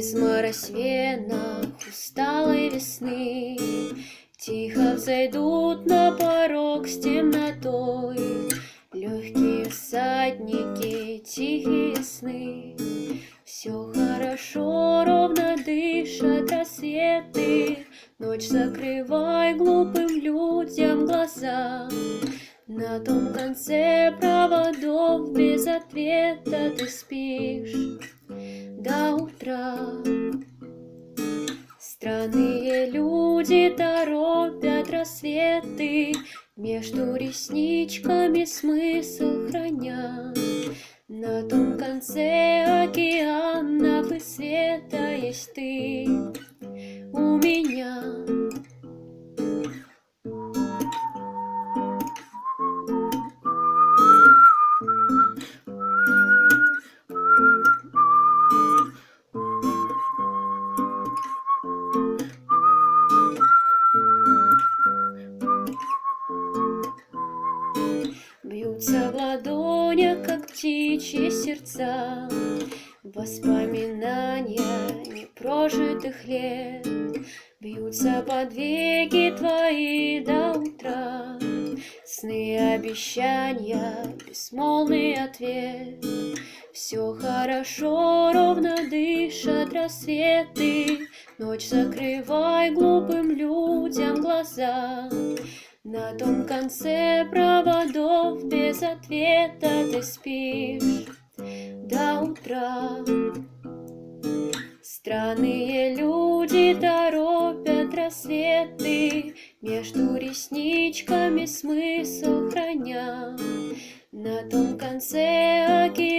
Изморозь в венах усталой весны, тихо взойдут на порог с темнотой. Легкие всадники, тихие сны. Все хорошо, ровно дышат рассветы. Ночь закрывай глупым людям глаза. На том конце проводов без ответа ты спишь до утра. Странные люди торопят рассветы, между ресничками смысл храня. На том конце океанов и света есть ты у меня. Бьются в ладонях, как птичьи сердца, воспоминания непрожитых лет. Бьются под веки твои до утра, сны, обещания, безмолвный ответ. Все хорошо, ровно дышат рассветы. Ночь закрывай глупым людям глаза. На том конце проводов без ответа ты спишь до утра. Странные люди торопят рассветы, между ресничками смысл храня. На том конце океана